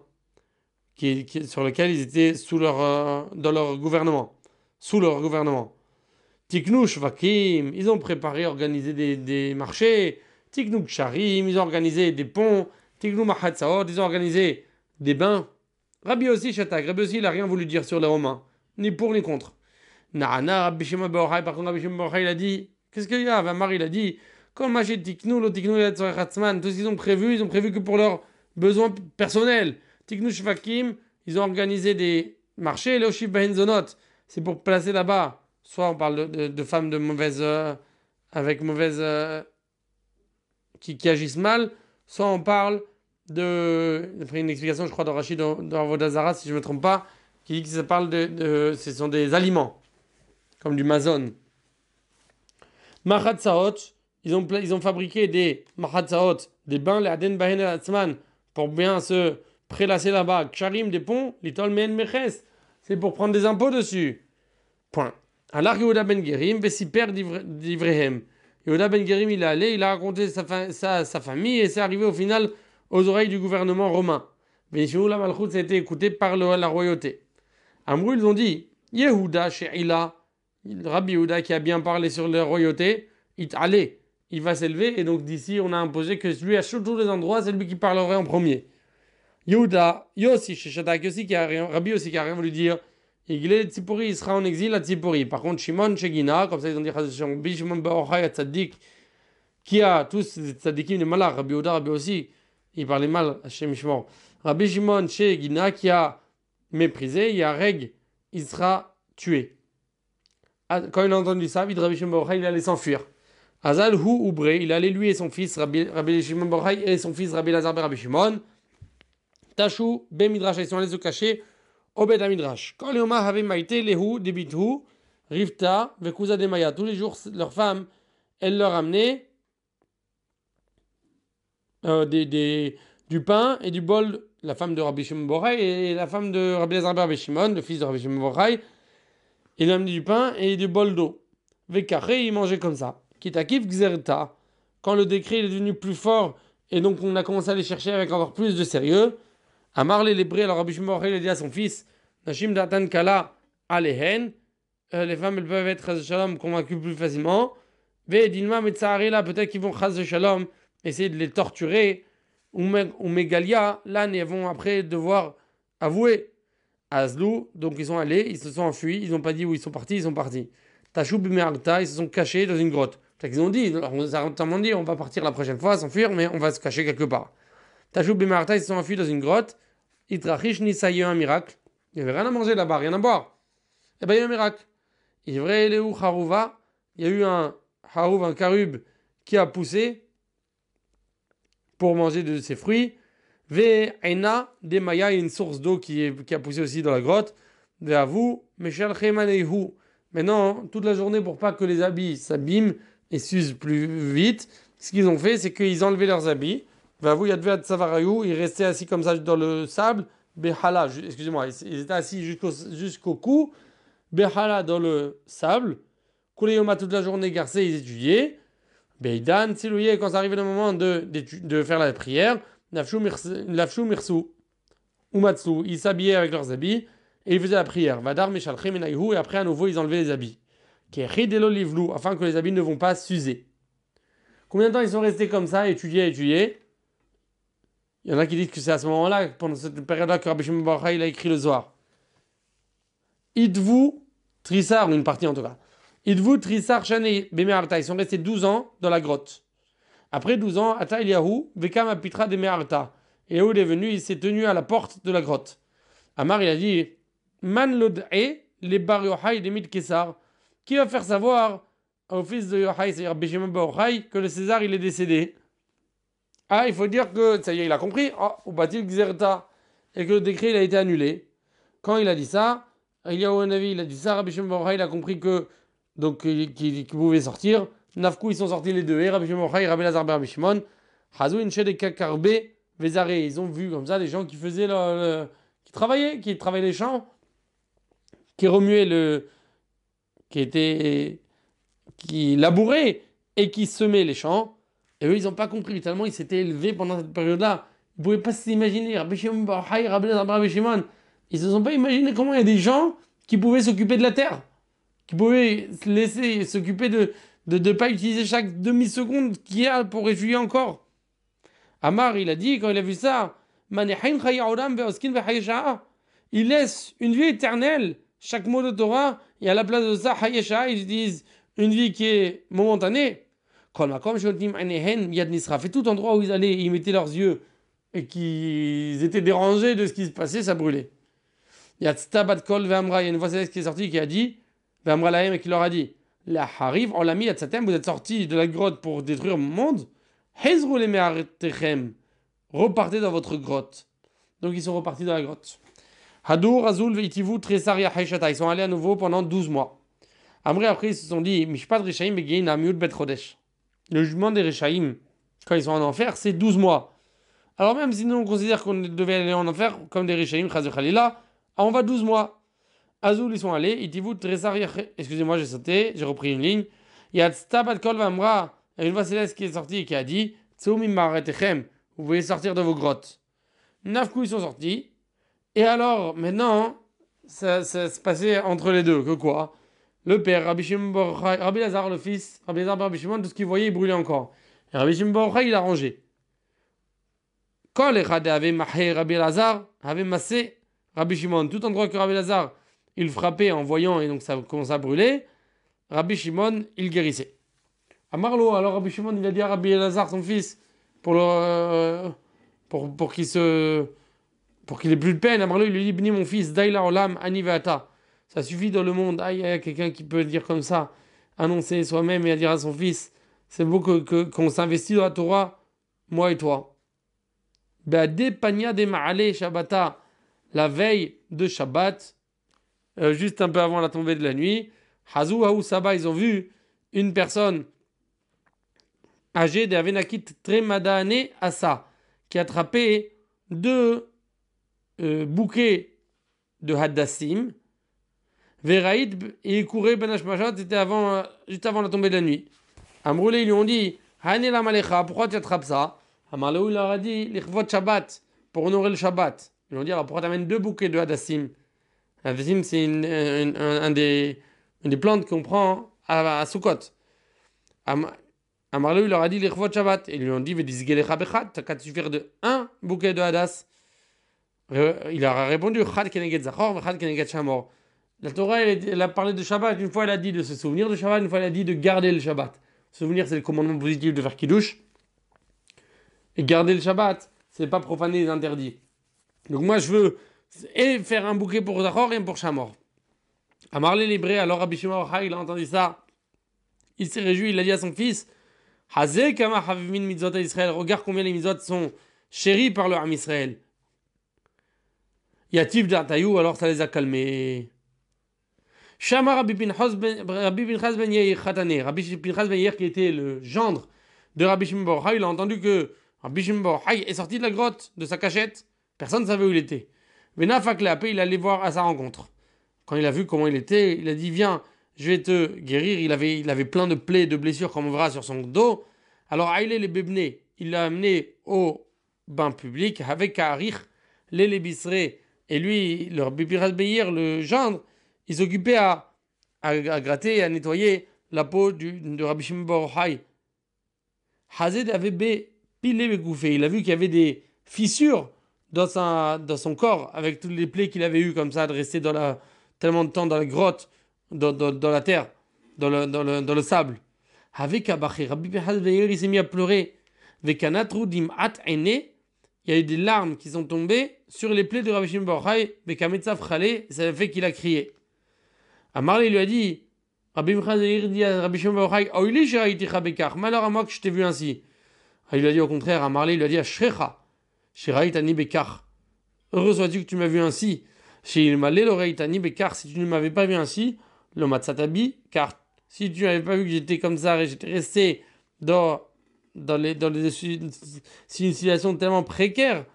sur lesquels ils étaient dans leur gouvernement. Sous leur gouvernement. Tiknou Shvakim, ils ont préparé, organisé des marchés. Tiknou Sharim, ils ont organisé des ponts. Tiknou Mahatsaot, ils ont organisé des bains. Rabbi aussi, Shatak, Rabbi aussi, il n'a rien voulu dire sur les Romains, ni pour ni contre. Na'ana, Rabbi Shimon Bar Yochai, par contre, Rabbi Shimon Bar Yochai, il a dit, qu'est-ce qu'il y a? Vamar, il a dit, comme Machet Tiknou, lo Tiknou, tout ce qu'ils ont prévu, ils ont prévu que pour leurs besoins personnels. Tiknou Shvakim, ils ont organisé des marchés, les Oshib Bahenzonot, c'est pour placer là-bas. Soit on parle de femmes de mauvaise, qui agissent mal, soit on parle d'après une explication, je crois, de Rachid dans Vodazara, si je ne me trompe pas, qui dit que ça parle ce sont des aliments, comme du mazon. Mahatsaot, ils ont fabriqué des mahatsaot, des bains, les aden bahen el atzman, pour bien se prélasser là-bas. Ksharim, des ponts, litol men meches, c'est pour prendre des impôts dessus. Point. Alors Yehuda ben Gerim, Vesiper d'Ivrehem. Yehuda ben Gerim, il est allé, il a raconté sa famille, et c'est arrivé au final aux oreilles du gouvernement romain. Venishou la Malchut, ça a été écouté par la royauté. Amrou, ils ont dit, Yehuda She'ila, Rabbi Yehuda qui a bien parlé sur la royauté, il va s'élever, et donc d'ici on a imposé que lui à tous les endroits, c'est lui qui parlerait en premier. Yehuda, Yossi, Sheshadak, Rabbi aussi qui a rien voulu dire. Iglé Tzipori, il sera en exil à Tzipori. Par contre, Shimon Shegina, comme ça ils ont dit Shimon Bar Yochai, Tzadik, qui a tous les tzadikim de Malach, Rabbi Yehuda, Rabbi aussi, il parlait mal à Shem Shimon. Rabbi Shimon Shegina, qui a méprisé, il y a Reg, il sera tué. Quand il a entendu ça, Rabbi Shimon Bar Yochai, il allait s'enfuir. Azal Hu Ubre, il allait lui et son fils, Rabbi Shimon Bar Yochai et son fils, Rabbi Elazar ben Rabbi Shimon. Tachou, Ben Midrash, ils sont allés se cacher. Obed Midrash. Quand les Oma avaient maïté, Lehu, Debithu, Rivta, Vekuza de Maya. Tous les jours, leurs femmes, elles leur amenaient du pain et du bol. La femme de Rabbi Shimon Bar Yochai et la femme de Rabbi Elazar ben Rabbi Shimon, le fils de Rabbi Shimon Bar Yochai, il leur amenait du pain et du bol d'eau. Vekaché, ils mangeaient comme ça. Kitakif Gzerta. Quand le décret est devenu plus fort et donc on a commencé à les chercher avec encore plus de sérieux, Amar les Lébré, alors Rabbi Shimon Bar Yochai a dit à son fils, Nashim Datan Kala Alehen, les femmes elles peuvent être chas de shalom convaincues plus facilement. Ve dilma metzahari là, peut-être qu'ils vont chas de shalom essayer de les torturer. Ou Megalia, là, ils vont après devoir avouer. Azlou, donc ils sont allés, ils se sont enfuis, ils n'ont pas dit où ils sont partis, ils sont partis. Tachou Bimerta, ils se sont cachés dans une grotte. C'est qu'ils ont dit, on nous a entièrement dit, on va partir la prochaine fois, s'enfuir, mais on va se cacher quelque part. Tachou Bimerta, ils se sont enfuis dans une grotte. Itrachish Nissa, il y a eu un miracle. Il n'y avait rien à manger là-bas, rien à boire. Eh bien, il y a eu un miracle. Ivre Eleu Harouva, il y a eu un Harouv, un carub qui a poussé pour manger de ses fruits. Ve'ena de Maya, une source d'eau qui a poussé aussi dans la grotte. Ve'avu, Meshal Chemaneihu. Maintenant, toute la journée, pour pas que les habits s'abîment et s'usent plus vite, ce qu'ils ont fait, c'est qu'ils enlevaient leurs habits. Ve'avu Yadveat Savarayou, ils restaient assis comme ça dans le sable. Behala, excusez-moi, ils étaient assis jusqu'au cou. Behala dans le sable. Kuleyoma toute la journée, garcés, ils étudiaient. Beidan, Silouye, quand ça arrivait le moment de faire la prière. Lafshou Mirsou, Umatsu, ils s'habillaient avec leurs habits et ils faisaient la prière. Vadar Meshalchem Enaihu, et après à nouveau ils enlevaient les habits. Kechidelo Livlou, afin que les habits ne vont pas s'user. Combien de temps ils sont restés comme ça, étudier? Il y en a qui disent que c'est à ce moment-là, pendant cette période-là, que Rabbi Shimon Bar Yochai, il a écrit le Zohar. Idvu Trissar, une partie en tout cas. Idvu Trissar Shane Bemearta, ils sont restés 12 ans dans la grotte. Après 12 ans, Ata Eliyahu, Vekam Apitra de Meharta. Et où il est venu, il s'est tenu à la porte de la grotte. Amar, il a dit Man lod'e les bar Yochai de Mid Kessar. Qui va faire savoir au fils de Yochai, c'est-à-dire Béchimon Bar Yochai, que le César il est décédé? Ah, il faut dire que, ça y est, il a compris. Oh, ou Batil Gzerta. Et que le décret il a été annulé. Quand il a dit ça, Eliyahu Navi, il a dit ça, Rabbi Shimon Bar Yochai, il a compris que, donc, qu'il pouvait sortir. Nafkou, ils sont sortis les deux. Et Rabbi Shimon Bar Yochai, Rabbi Lazar Bar Shimon. Hazou Inche de Kakarbe, Vezare. Ils ont vu comme ça des gens qui faisaient qui travaillaient les champs, qui remuaient qui labouraient et qui semaient les champs. Et eux, ils n'ont pas compris. Tellement ils s'étaient élevés pendant cette période-là. Ils ne pouvaient pas s'imaginer. Rabbi Shimon Bar Yochai, Rabbi Lazar Bar Shimon. Ils ne se sont pas imaginé comment il y a des gens qui pouvaient s'occuper de la terre, qui pouvaient se laisser s'occuper de ne pas utiliser chaque demi-seconde qu'il y a pour étudier encore. Amar, il a dit, quand il a vu ça, il laisse une vie éternelle, chaque mot de Torah, et à la place de ça, ils disent une vie qui est momentanée. Et tout endroit où ils allaient, ils mettaient leurs yeux et qu'ils étaient dérangés de ce qui se passait, ça brûlait. Il y a une voix céleste qui est sortie qui a dit, et qui leur a dit, la Harif, on l'a mis à Tzatem, vous êtes sortis de la grotte pour détruire mon monde. Repartez dans votre grotte. Donc ils sont repartis dans la grotte. Hadour, Azul, Veitivu, Tresaria, Haishata. Ils sont allés à nouveau pendant 12 mois. Après, ils se sont dit, Mishpat Rishaim, Begein, Amiut, Bet Chodesh. Le jugement des Rishaim, quand ils sont en enfer, c'est 12 mois. Alors même si nous on considère qu'on devait aller en enfer, comme des Rishaim, Chaz Khalila, on va 12 mois. Azul, ils sont allés, Itivu, Tresaria, excusez-moi, j'ai sauté, j'ai repris une ligne. Il y a Tstabat Kol Vamra, une voix céleste qui est sortie et qui a dit, Tseumim Maretechem, vous pouvez sortir de vos grottes. 9 coups, ils sont sortis. Et alors, maintenant, ça se passait entre les deux. Que quoi? Le père, Rabbi Shimon Bar Yochai, Rabbi Lazar, le fils, Rabbi Lazar Bar Shimon, tout ce qu'il voyait, il brûlait encore. Et Rabbi Shimon Bar Yochai, il a rangé. Quand les Chade avaient mahé Rabbi Lazar, avait massé Rabbi Shimon. Tout endroit que Rabbi Lazar, il frappait en voyant, et donc ça commençait à brûler, Rabbi Shimon, il guérissait. À Marlo, alors Rabbi Shimon, il a dit à Rabbi Lazar, son fils, pour qu'il ait plus de peine. À Marlo, il lui dit, Bni, mon fils, Daila Olam, Aniveata. Ça suffit dans le monde. Ah, il y a quelqu'un qui peut dire comme ça, annoncer soi-même et à dire à son fils, c'est beau qu'on s'investit dans la Torah, moi et toi. Be'ade Panya de Ma'ale Shabbata, la veille de Shabbat, juste un peu avant la tombée de la nuit, Hazou Haou Saba, ils ont vu une personne âgée de Avenakit Tremadane Asa, qui attrapait 2 bouquets de Hadassim. Veraïd, et il courait Ben Hashmashat, c'était juste avant la tombée de la nuit. Amroulé, ils lui ont dit, Hanela Malecha, pourquoi tu attrapes ça? Amalou, il leur a dit, Lichvot Shabbat, pour honorer le Shabbat. Ils lui ont dit, alors pourquoi tu amènes 2 bouquets de Hadassim? Hadassim, c'est un des des plantes qu'on prend à Sukkot. Am- Amarlou, il leur a dit les Chvot Shabbat. Et ils lui ont dit, t'as qu'à te suffire de un bouquet de hadas. Il leur a répondu, Chad Keneged Zachor, Chad Keneged Shamor. La Torah, elle a parlé de Shabbat. Une fois, elle a dit de se souvenir de Shabbat. Une fois, elle a dit de garder le Shabbat. Souvenir, c'est le commandement positif de faire Kiddush. Et garder le Shabbat, c'est pas profaner les interdits. Donc moi, je veux et faire un bouquet pour Zachor et un pour Shamor. Amarlé l'hébreu, alors Rabbi Shimon Bar Yochai, il a entendu ça. Il s'est réjoui, il a dit à son fils, Hazeh kama havivin mitzvot à Israël. Regarde combien les mitzvot sont chéris par le Ham Israël. Yativ d'Artaïou, alors ça les a calmés. Shama Rabbi Pinchas ben Yair Khatane. Rabbi Pinchas ben Yair, qui était le gendre de Rabbi Shimon Bar Yochai, il a entendu que Rabbi Shimon Bar Yochai est sorti de la grotte, de sa cachette. Personne ne savait où il était. Venafak l'a appelé, il allait voir à sa rencontre. Quand il a vu comment il était, il a dit, viens, je vais te guérir. Il avait plein de plaies, de blessures, comme on verra sur son dos. Alors Aïlé les Bebné, il l'a amené au bain public avec Kaharich, les Bisré, et lui, leur Bipiras Beir, le gendre, il s'occupait à gratter et à nettoyer la peau de Rabbi Shimon Bar Yochai. Hazed avait pilé gouffé. Il a vu qu'il y avait des fissures dans son corps, avec toutes les plaies qu'il avait eues comme ça, de rester tellement de temps dans la grotte, dans la terre, dans le sable. Avec Abaché, Rabbi Pinchas ben Yair, il s'est mis à pleurer. Vekanatru dim'at aine, il y a eu des larmes qui sont tombées sur les plaies de Rabbi Shimon Bar Yochai, Vekametzav Chale, ça a fait qu'il a crié. Amarlé lui a dit, Rabbi Pinchas ben Yair dit à Rabbi Shimon Bar Yochai, Oili sheraiticha bekach, malheur à moi que je t'ai vu ainsi. Il lui a dit au contraire, Amarlé il lui a dit, Ashrecha, sheraitani bekach. Heureux sois-tu que tu m'as vu ainsi. Si tu ne m'avais pas vu ainsi, le matzatabi, car si tu n'avais pas vu que j'étais comme ça et j'étais resté dans une situation tellement précaire,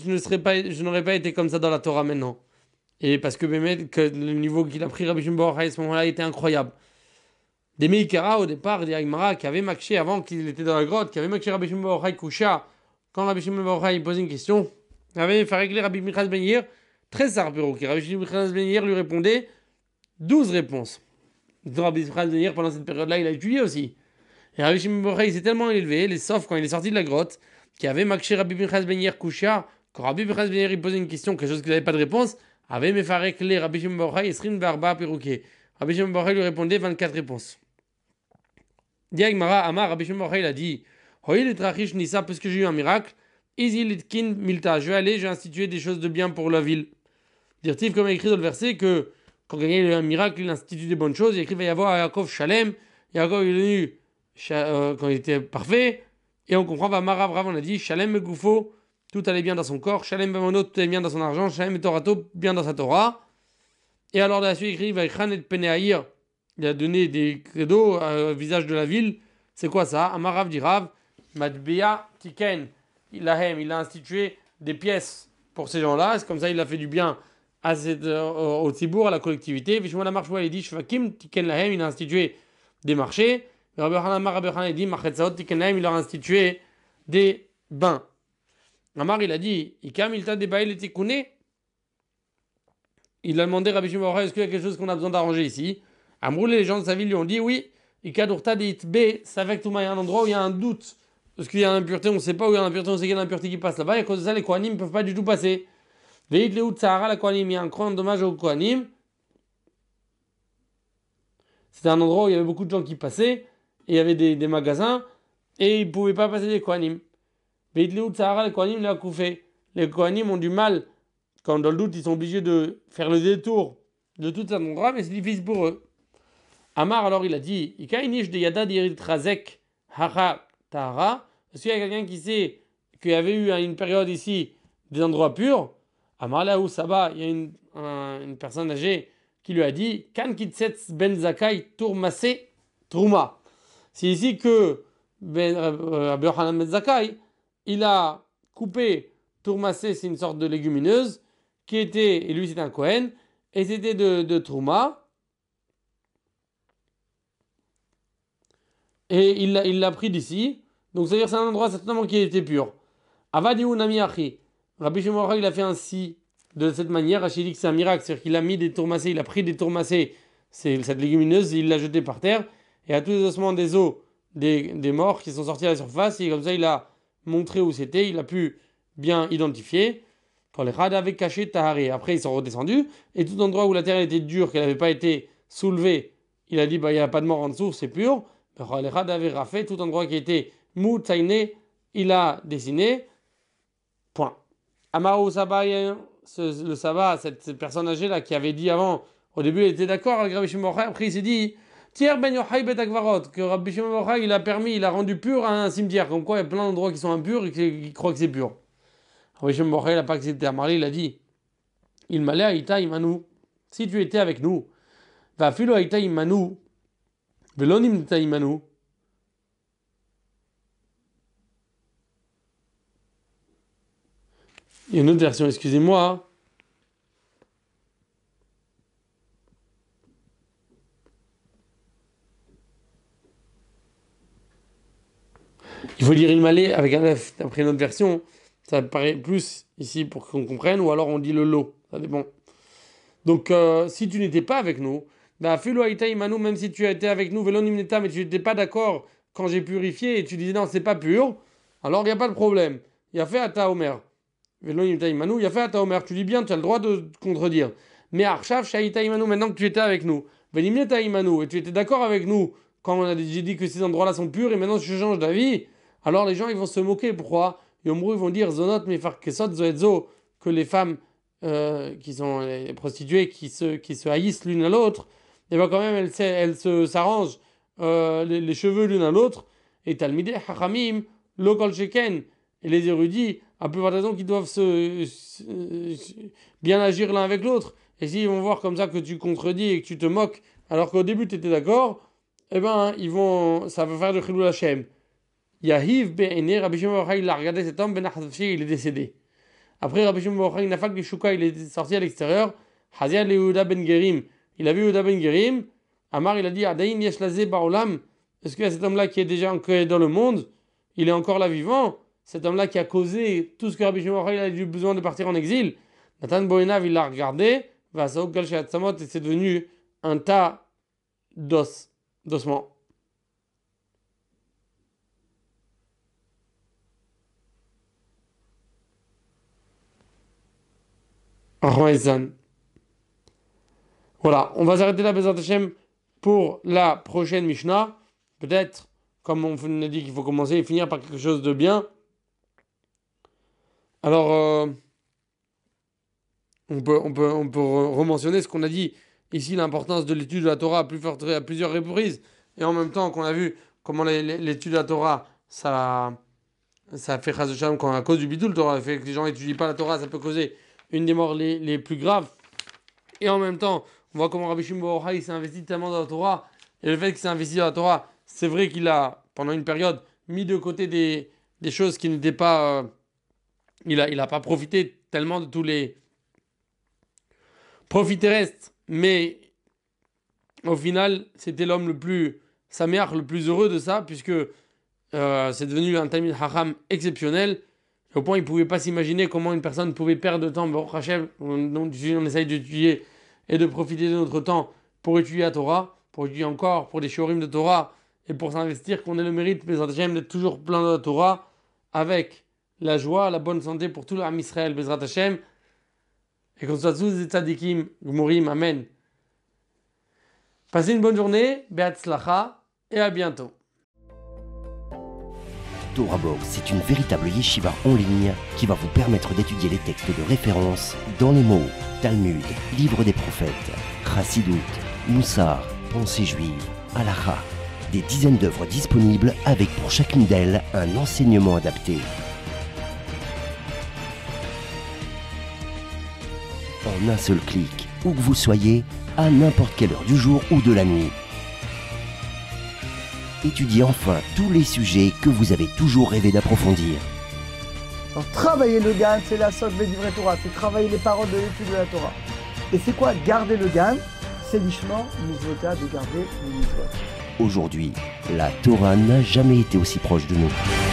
je n'aurais pas été comme ça dans la Torah maintenant. Et parce que le niveau qu'il a pris Rabbi Shimon Bar Yochai à ce moment-là était incroyable. Des Meikara au départ, des Agmara qui avaient marché avant qu'il était dans la grotte, qui avaient marché Rabbi Shimon Bar Yochai Kusha, quand Rabbi Shimon Bar Yochai posait une question, avait fait régler Rabbi Pinchas ben Yair, très sarpero, qui Rabbi Pinchas ben Yair lui répondait 12 réponses. Donc Rabbi Pinchas ben Yair, pendant cette période-là, il a étudié aussi. Et Rabbi Shimon Bar Yochai s'est tellement élevé, sauf quand il est sorti de la grotte, qui avait marché Rabbi Pinchas ben Yair Kusha, quand Rabbi Pinchas ben Yair il posait une question, quelque chose qu'il n'avait pas de réponse, avait me fait régler Rabbi Shimon Bar Yochai, Esrin Barba Perouké. Rabbi Shimon Bar Yochai lui répondait 24 réponses. Diagmara Amar, Rabbi Shimon Bar Yochai, il a dit, Hoïl et Trachish Nissa, parce que j'ai eu un miracle, Izilitkin Milta, je vais instituer des choses de bien pour la ville. Dire-t-il, comme il écrit dans le verset, que quand il y a un miracle, il institue des bonnes choses. Il écrit, il va y avoir Yaakov Shalem. Yaakov est venu quand il était parfait. Et on comprend, va Marav Rav, on a dit, Shalem Megoufo, tout allait bien dans son corps. Shalem Bemono, tout allait bien dans son argent. Shalem Torato, bien dans sa Torah. Et alors, de la suite, il écrit, va Ikhan et Peneaïr, il a donné des credos au visage de la ville. C'est quoi ça? Amarav dit Rav, Madbea Tiken. Il a institué des pièces pour ces gens-là. C'est comme ça il a fait du bien au Tibour, à la collectivité. Vishmo la marche, il dit Shvakim Tiken Lahem, il a institué des marchés. Rabbi Hanan dit Machetzaot Tiken Lahem, il a institué des bains. Amar il a dit Ikam il t'a débaillé les tikouné. Il a demandé Rabbi Shimon Bar Yochai, est-ce qu'il y a quelque chose qu'on a besoin d'arranger ici? Amroulé, les gens de sa ville lui ont dit oui. Ikadurta de Itbe, c'est avec tout il y a un endroit où il y a un doute. Parce qu'il y a l'impureté, on ne sait pas où il y a l'impureté, on sait qu'il y a l'impureté qui passe là-bas, et à cause de ça, les Kohanim ne peuvent pas du tout passer. Veit le Tsahara, la Kohanim, il y a un grand dommage aux Kohanim. C'était un endroit où il y avait beaucoup de gens qui passaient, et il y avait des magasins, et ils ne pouvaient pas passer les Kohanim. Veit le Tsahara, les Kohanim, les Akoufé. Les Kohanim ont du mal, quand dans le doute, ils sont obligés de faire le détour de tout cet endroit, mais c'est difficile pour eux. Amar, alors, il a dit Ikainish de Yada d'Irit Razek, Haha Tahara. Est-ce qu'il y a quelqu'un qui sait qu'il y avait eu une période ici des endroits purs? Amar là où Saba, il y a une personne âgée qui lui a dit Kan kitsetz ben zakai tourmassé trouma. C'est ici que Rabbi Yochanan ben Zakai, il a coupé tourmassé, c'est une sorte de légumineuse qui était, et lui c'est un Kohen, et c'était de trouma. Et il l'a pris d'ici. Donc, c'est-à-dire c'est un endroit certainement qui était pur. Avadiou Nami Achi. Rabbi Shimon Bar Yochai, il a fait ainsi, de cette manière. Rachid dit que c'est un miracle. C'est-à-dire qu'il a mis des tourmassés, il a pris des tourmassés cette légumineuse, il l'a jetée par terre, et à tous les ossements des os des morts qui sont sortis à la surface, et comme ça il a montré où c'était, il a pu bien identifier. Quand les rad avaient caché Tahari, après ils sont redescendus, et tout endroit où la terre était dure, qu'elle n'avait pas été soulevée, il a dit bah il n'y a pas de mort en dessous, c'est pur. Les rad avaient rafé, tout endroit qui était mou, taïné, il a dessiné. Point. Amaru Saba, le Saba, cette personne âgée là qui avait dit avant, au début il était d'accord avec Rabbi Shimon Bar Yochai, après il s'est dit Tier ben Yochai bet Akvarot, que Rabbi Shimon Bar Yochai il a rendu pur un cimetière, comme quoi il y a plein d'endroits qui sont impurs et qui croient que c'est pur. Rabbi Shimon Bar Yochai n'a pas accepté à Marley, il a dit il m'allait à Ita Imanu, si tu étais avec nous, va filo à Ita Imanu, velonim Ita Imanu. Il y a une autre version, excusez-moi. Il faut lire Ilmalé avec un F, d'après une autre version. Ça paraît plus ici pour qu'on comprenne, ou alors on dit le lot. Ça dépend. Donc, si tu n'étais pas avec nous, bah, fais-le Aïta Imanu, même si tu étais avec nous, Velon Imneta, mais tu n'étais pas d'accord quand j'ai purifié et tu disais non, c'est pas pur, alors il n'y a pas de problème. Il y a fait Ata Omer. Velon Imneta Imanu, il y a fait Ata Omer. Tu dis bien, tu as le droit de te contredire. Mais Arshav, Shaïta Imanu, maintenant que tu étais avec nous, Velimneta Imanu, et tu étais d'accord avec nous quand j'ai dit que ces endroits-là sont purs et maintenant je change d'avis, alors les gens ils vont se moquer. Pourquoi? Yomru, ils vont dire Zonot, Mefar Kesot, Zoedzo, que les femmes qui sont les prostituées qui se haïssent l'une à l'autre, et bien quand même elles s'arrangent les cheveux l'une à l'autre. Et Talmideh Hachamim, Lokol Sheken, et les érudits, à peu près raison qu'ils doivent bien agir l'un avec l'autre. Et s'ils vont voir comme ça que tu contredis et que tu te moques, alors qu'au début tu étais d'accord, eh ben ça va faire de Chilul Hashem. Yahiv Be'ene, Rabbi Shimon Bar Yochai, il a regardé cet homme, Ben Achazafshi, il est décédé. Après, Rabbi Shimon Bar Yochai, Nafak Bishuka, il est sorti à l'extérieur. Hazia le Yehuda Ben Gerim, il a vu Yehuda Ben Gerim. Amar, il a dit Adain Yesh Lazé Baolam. Est-ce que cet homme-là qui est déjà dans le monde, il est encore là vivant? Cet homme-là qui a causé tout ce que Rabbi Shimon Bar Yochai a eu besoin de partir en exil. Nathan Boenav, il l'a regardé. Vasaok Gal Sheatzamot, et c'est devenu un tas d'ossements. Voilà, on va s'arrêter là, Bezrat Hashem, pour la prochaine Mishnah. Peut-être, comme on a dit qu'il faut commencer et finir par quelque chose de bien. Alors, on peut rementionner ce qu'on a dit ici, l'importance de l'étude de la Torah à plusieurs reprises. Et en même temps qu'on a vu comment l'étude de la Torah, ça fait Chas V'Shalom, quand à cause du bidul Torah, fait que les gens n'étudient pas la Torah, ça peut causer une des morts les plus graves. Et en même temps, on voit comment Rabbi Shimon Bar Yochai s'est investi tellement dans la Torah. Et le fait qu'il s'est investi dans la Torah, c'est vrai qu'il a, pendant une période, mis de côté des choses qui n'étaient pas... il a pas profité tellement de tous les profits terrestres. Mais au final, c'était l'homme le plus saméach, le plus heureux de ça, puisque c'est devenu un Talmid Chacham exceptionnel. Au point, il ne pouvait pas s'imaginer comment une personne pouvait perdre de temps. Baruch Hashem, on essaye d'étudier et de profiter de notre temps pour étudier la Torah, pour étudier encore, pour des shiurim de Torah, et pour s'investir, qu'on ait le mérite, Bezrat Hashem, d'être toujours plein de la Torah, avec la joie, la bonne santé pour tout l'Am Israël, Bezrat Hashem, et qu'on soit tous des tzadikim, gmurim, amen. Passez une bonne journée, be'atzlacha, et à bientôt. TorahBox, c'est une véritable yeshiva en ligne qui va vous permettre d'étudier les textes de référence dans les mots Talmud, Livre des prophètes, Chassidut, Moussar, Pensée juive, Halakha. Des dizaines d'œuvres disponibles avec pour chacune d'elles un enseignement adapté. En un seul clic, où que vous soyez, à n'importe quelle heure du jour ou de la nuit. Étudiez enfin tous les sujets que vous avez toujours rêvé d'approfondir. Alors, travailler le GAN, c'est la sotte Védivrei Torah, c'est travailler les paroles de l'étude de la Torah. Et c'est quoi garder le GAN? C'est l'ishma, mitzvota, de garder le mitzvot. Aujourd'hui, la Torah n'a jamais été aussi proche de nous.